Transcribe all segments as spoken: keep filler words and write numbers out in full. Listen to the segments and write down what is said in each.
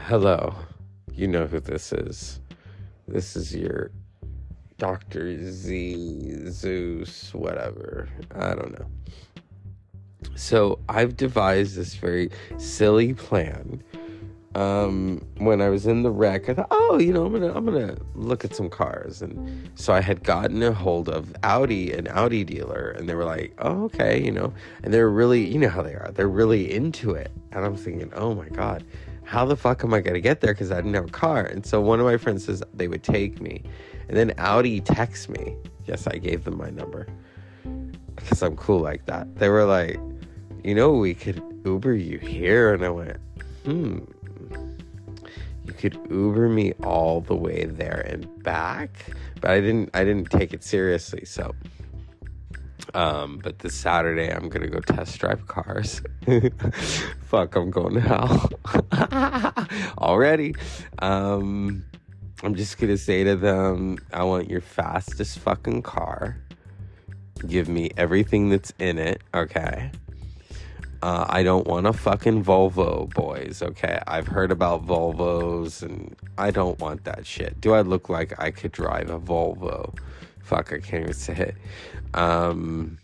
Hello, you know who this is. This is your Doctor Z, Zeus, whatever. I don't know. So I've devised this very silly plan. Um, when I was in the wreck, I thought, oh, you know, I'm gonna, I'm gonna look at some cars, and so I had gotten a hold of Audi, an Audi dealer, and they were like, oh, okay, you know, and they're really, you know how they are, they're really into it, and I'm thinking, oh my god, how the fuck am I gonna get there? Because I didn't have a car, and so one of my friends says they would take me, and then Audi texts me. Yes, I gave them my number because I'm cool like that. They were like, you know, we could Uber you here, and I went, hmm. You could Uber me all the way there and back, but I didn't. I didn't take it seriously. So, um, but this Saturday I'm gonna go test drive cars. Fuck, I'm going to hell already. Um, I'm just gonna say to them, I want your fastest fucking car. Give me everything that's in it, okay? Uh, I don't want a fucking Volvo, boys, okay? I've heard about Volvos, and I don't want that shit. Do I look like I could drive a Volvo? Fuck, I can't even say it. Um,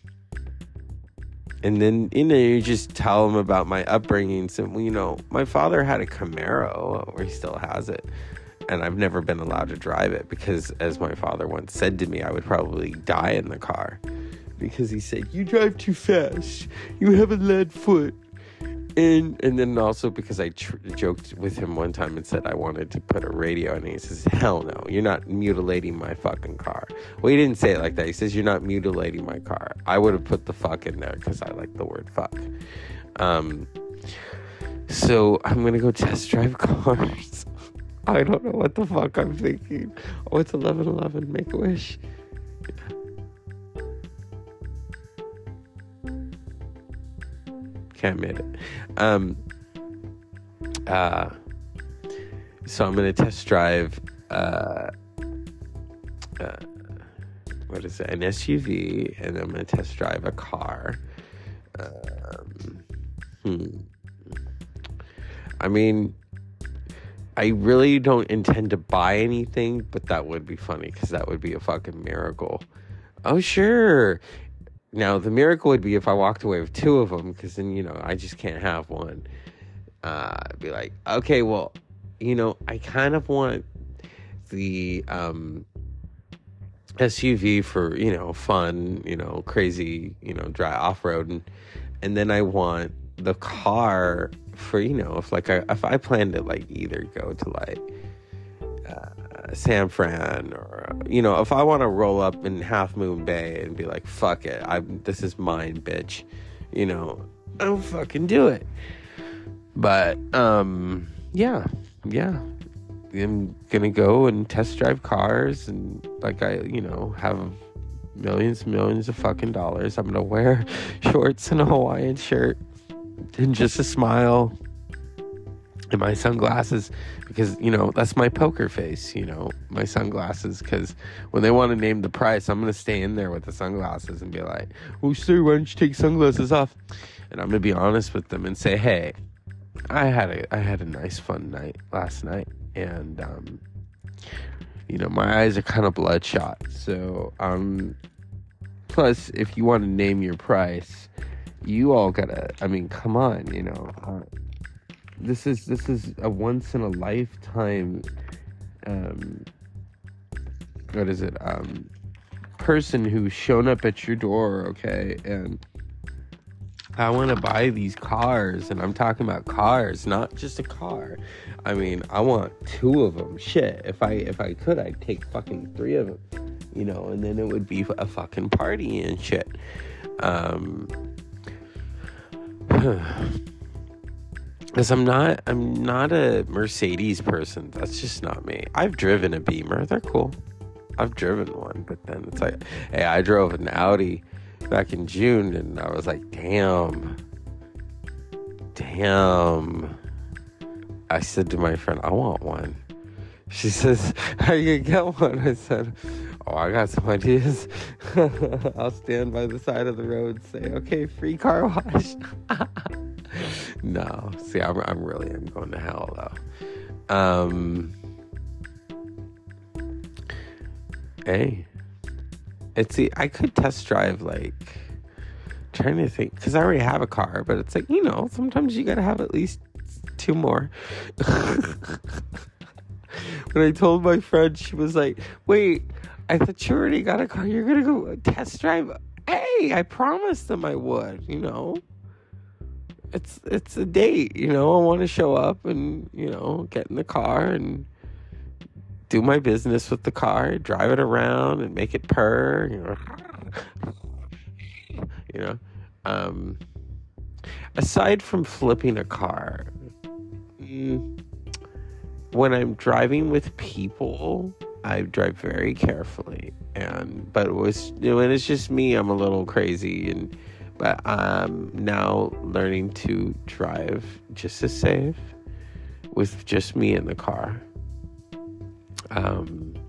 and then, you know, you just tell them about my upbringing. So, you know, my father had a Camaro, or he still has it, and I've never been allowed to drive it because, as my father once said to me, I would probably die in the car. Because he said, you drive too fast. You have a lead foot. And and then also because I tr- joked with him one time and said I wanted to put a radio in it. He says, hell no, you're not mutilating my fucking car. Well, he didn't say it like that. He says, you're not mutilating my car. I would have put the fuck in there because I like the word fuck. Um, so I'm going to go test drive cars. I don't know what the fuck I'm thinking. Oh, it's eleven eleven. Make-A-Wish. Can't admit it. Um, uh, so I'm going to test drive, uh, uh, what is it? An S U V, and I'm going to test drive a car. Um, hmm. I mean, I really don't intend to buy anything, but that would be funny because that would be a fucking miracle. Oh, sure. Now, the miracle would be if I walked away with two of them, because then, you know, I just can't have one. Uh, I'd be like, okay, well, you know, I kind of want the um, S U V for, you know, fun, you know, crazy, you know, dry off-road. And, and then I want the car for, you know, if, like, I, if I plan to, like, either go to, like, uh, San Fran, or, you know, if I want to roll up in Half Moon Bay and be like, fuck it, I this is mine, bitch, you know, I'll fucking do it. But um yeah yeah I'm gonna go and test drive cars, and like, I, you know, have millions and millions of fucking dollars. I'm gonna wear shorts and a Hawaiian shirt and just a smile and my sunglasses, because, you know, that's my poker face, you know, my sunglasses, because when they want to name the price, I'm going to stay in there with the sunglasses and be like, oh, sir, why don't you take sunglasses off? And I'm going to be honest with them and say, hey, I had a, I had a nice fun night last night, and, um, you know, my eyes are kind of bloodshot, so, um, plus, if you want to name your price, you all gotta, I mean, come on, you know, uh, This is this is a once in a lifetime, um, what is it, um, person who's shown up at your door, okay, and I want to buy these cars, and I'm talking about cars, not just a car. I mean, I want two of them. Shit, if I if I could, I'd take fucking three of them, you know, and then it would be a fucking party and shit. Um. Because I'm not, I'm not a Mercedes person. That's just not me. I've driven a Beamer. They're cool. I've driven one, but then it's like, hey, I drove an Audi back in June, and I was like, damn, damn. I said to my friend, I want one. She says, how you gonna get one? I said, oh, I got some ideas. I'll stand by the side of the road and say, okay, free car wash. No, see, I'm, I'm really am going to hell, though. Um, hey, it's the, I could test drive, like, trying to think, because I already have a car, but it's like, you know, sometimes you gotta have at least two more. When I told my friend, she was like, wait, I thought you already got a car. You're gonna go test drive? Hey, I promised them I would, you know. It's it's a date, you know. I want to show up and, you know, get in the car and do my business with the car, drive it around and make it purr, you know. You know. Um, aside from flipping a car, mm, when I'm driving with people, I drive very carefully. And but it was, you know, when it's just me, I'm a little crazy, and but I'm now learning to drive just as safe with just me in the car. Um,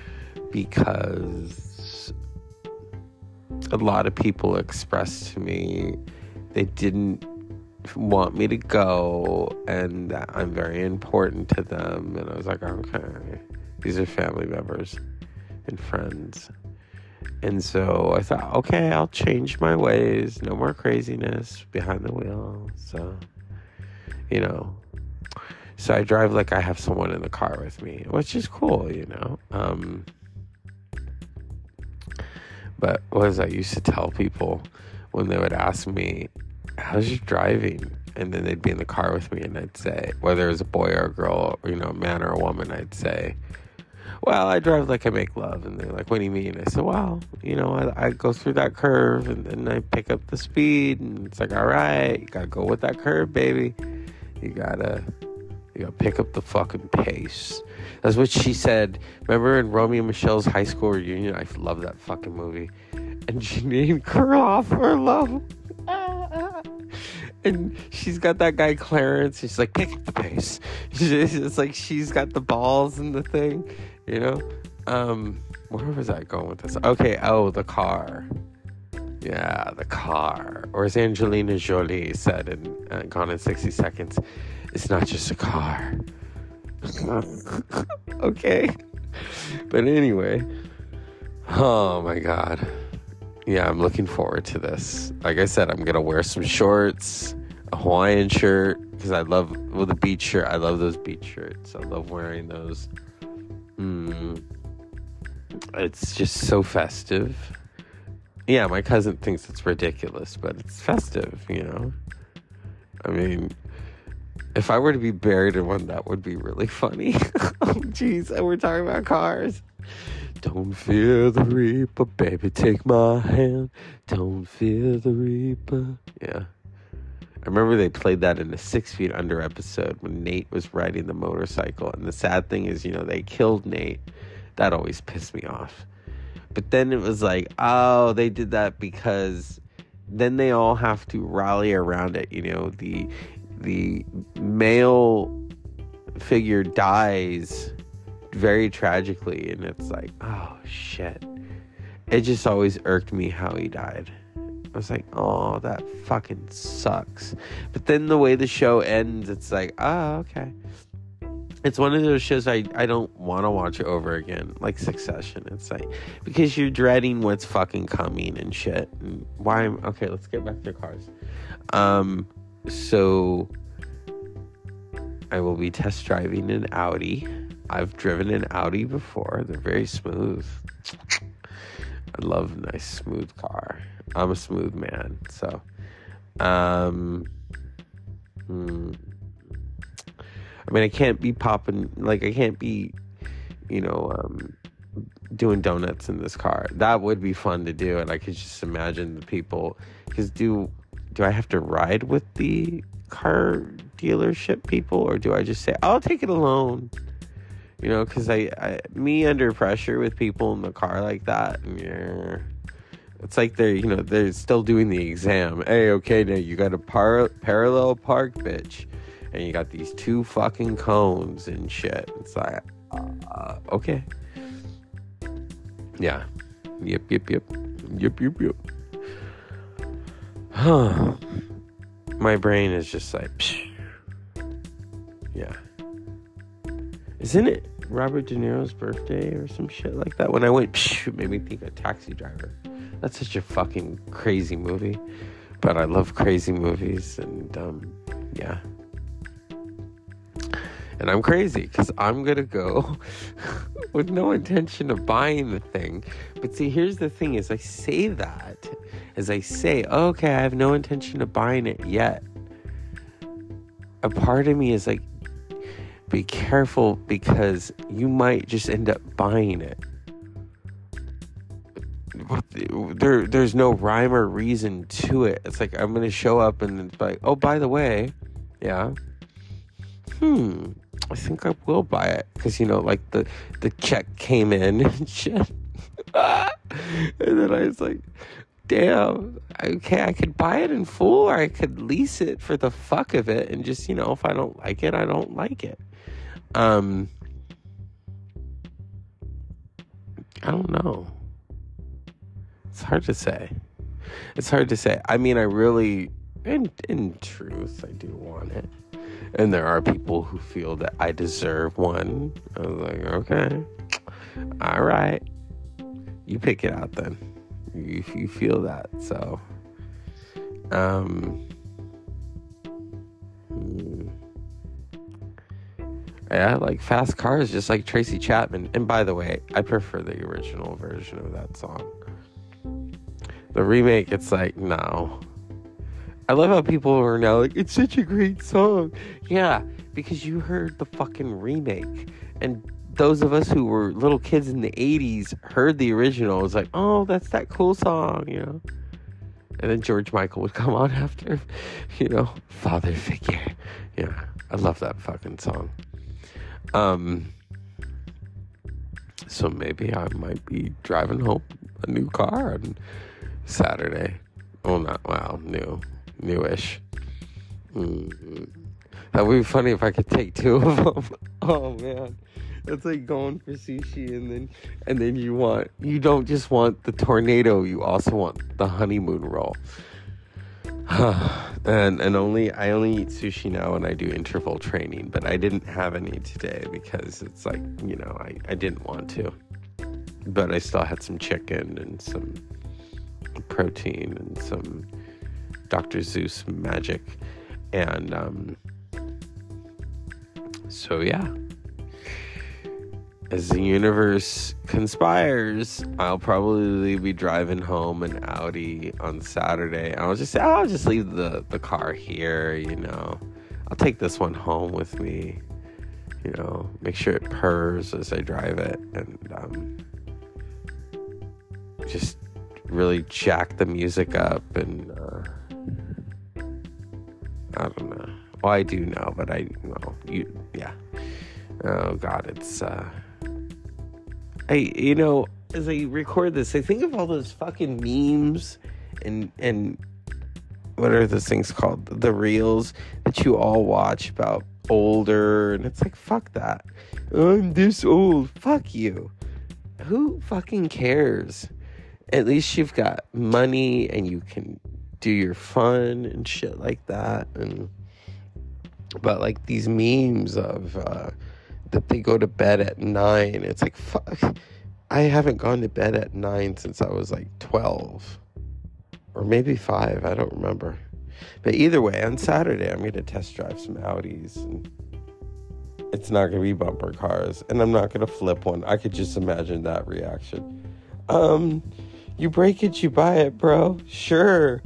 because a lot of people expressed to me they didn't want me to go, and that I'm very important to them. And I was like, okay, these are family members and friends. And so I thought, okay, I'll change my ways. No more craziness behind the wheel. So, you know, so I drive like I have someone in the car with me, which is cool, you know. Um, but what was I used to tell people when they would ask me, how's your driving? And then they'd be in the car with me, and I'd say, whether it was a boy or a girl, or, you know, a man or a woman, I'd say, well, I drive like I make love. And they're like, what do you mean? I said, well, you know, I, I go through that curve, and then I pick up the speed, and it's like, all right, you gotta go with that curve, baby. You gotta, you gotta pick up the fucking pace. That's what she said. Remember in Romeo and Michelle's high school reunion? I love that fucking movie. And Janine Kurloff for love. And she's got that guy Clarence. She's like, pick up the pace. It's like she's got the balls and the thing, you know. Um, where was I going with this? Okay, oh, the car. Yeah, the car. Or as Angelina Jolie said in uh, Gone in sixty seconds, it's not just a car. Okay. But anyway. Oh my God. Yeah, I'm looking forward to this. Like I said, I'm going to wear some shorts, a Hawaiian shirt, because I love, well, the beach shirt. I love those beach shirts. I love wearing those. Mm. It's just so festive. Yeah, my cousin thinks it's ridiculous, but it's festive, you know? I mean, if I were to be buried in one, that would be really funny. Oh, jeez, and we're talking about cars. Don't fear the reaper, baby, take my hand. Don't fear the reaper. Yeah. I remember they played that in the Six Feet Under episode when Nate was riding the motorcycle. And the sad thing is, you know, they killed Nate. That always pissed me off. But then it was like, oh, they did that because then they all have to rally around it. You know, the the male figure dies very tragically, and it's like, oh shit. It just always irked me how he died. I was like, oh, that fucking sucks. But then the way the show ends, it's like, oh, okay. It's one of those shows I, I don't want to watch over again, like Succession. It's like, because you're dreading what's fucking coming and shit. And why I'm, okay, let's get back to cars. Um, so I will be test driving an Audi. I've driven an Audi before. They're very smooth. I love a nice smooth car. I'm a smooth man. So, um, hmm. I mean, I can't be popping, like, I can't be, you know, um, doing donuts in this car. That would be fun to do, and I could just imagine the people, because do, do I have to ride with the car dealership people, or do I just say, I'll take it alone? You know, because I, I, me under pressure with people in the car like that, yeah, it's like they're, you know, they're still doing the exam. Hey, okay, now you got a par- parallel park, bitch. And you got these two fucking cones and shit. It's like, uh, okay. Yeah. Yep, yep, yep. Yep, yep, yep. Huh. My brain is just like, psh. Yeah. Isn't it Robert De Niro's birthday or some shit like that? When I went, psh, it made me think of Taxi Driver. That's such a fucking crazy movie. But I love crazy movies, and um, yeah. And I'm crazy because I'm going to go with no intention of buying the thing. But see, here's the thing is I say that as I say, oh, okay, I have no intention of buying it yet. A part of me is like, be careful because you might just end up buying it. There, there's no rhyme or reason to it. It's like I'm going to show up and it's like, oh, by the way, yeah. Hmm. I think I will buy it because, you know, like the, the check came in and shit. And then I was like, damn, okay, I could buy it in full or I could lease it for the fuck of it. And just, you know, if I don't like it, I don't like it. Um, I don't know. It's hard to say. It's hard to say. I mean, I really, in, in truth, I do want it. And there are people who feel that I deserve one. I was like, okay, all right. You pick it out then. You, you feel that. So, um, hmm. Yeah, like fast cars, just like Tracy Chapman. And by the way, I prefer the original version of that song. The remake, it's like, no. I love how people are now like, it's such a great song. Yeah, because you heard the fucking remake. And those of us who were little kids in the eighties heard the original. It was like, oh, that's that cool song, you know. And then George Michael would come on after, you know, father figure. Yeah, I love that fucking song. Um, so maybe I might be driving home a new car on Saturday. Well, not, well, new. Newish. Mm-hmm. That would be funny if I could take two of them. Oh man, that's like going for sushi and then and then you want you don't just want the tornado, you also want the honeymoon roll. and and only I only eat sushi now when I do interval training, but I didn't have any today because it's like, you know, I, I didn't want to. But I still had some chicken and some protein and some Doctor Zeus magic. And um, so, yeah. As the universe conspires, I'll probably be driving home an Audi on Saturday. I'll just say, oh, I'll just leave the, the car here, you know. I'll take this one home with me, you know. Make sure it purrs as I drive it. And um, just really jack the music up and... Uh, I don't know. Well, I do know, but I know you. Yeah. Oh God, it's. uh I you know as I record this, I think of all those fucking memes and and what are those things called? The reels that you all watch about older, and it's like fuck that. I'm this old. Fuck you. Who fucking cares? At least you've got money and you can do your fun and shit like that. And but like these memes of uh that they go to bed at nine, it's like fuck, I haven't gone to bed at nine since I was like twelve or maybe five, I don't remember. But either way, on Saturday I'm gonna test drive some Audis, and it's not gonna be bumper cars, and I'm not gonna flip one. I could just imagine that reaction. Um you break it, you buy it, bro. Sure.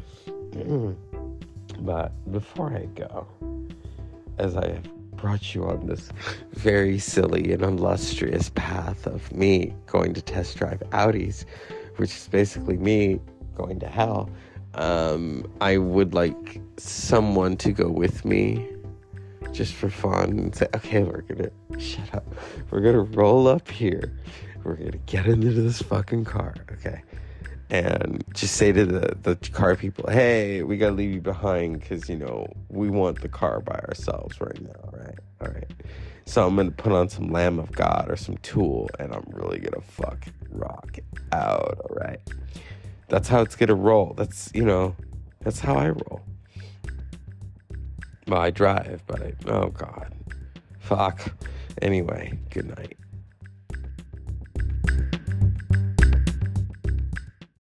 But before I go, as I have brought you on this very silly and illustrious path of me going to test drive Audis, which is basically me going to hell, um, I would like someone to go with me just for fun and say, okay, we're gonna shut up. We're gonna roll up here. We're gonna get into this fucking car, okay? And just say to the, the car people, hey, we gotta leave you behind because, you know, we want the car by ourselves right now, all right? All right. So I'm gonna put on some Lamb of God or some Tool, and I'm really gonna fuck rock out, all right? That's how it's gonna roll. That's, you know, that's how I roll. Well, I drive, but I, oh God. Fuck. Anyway, good night.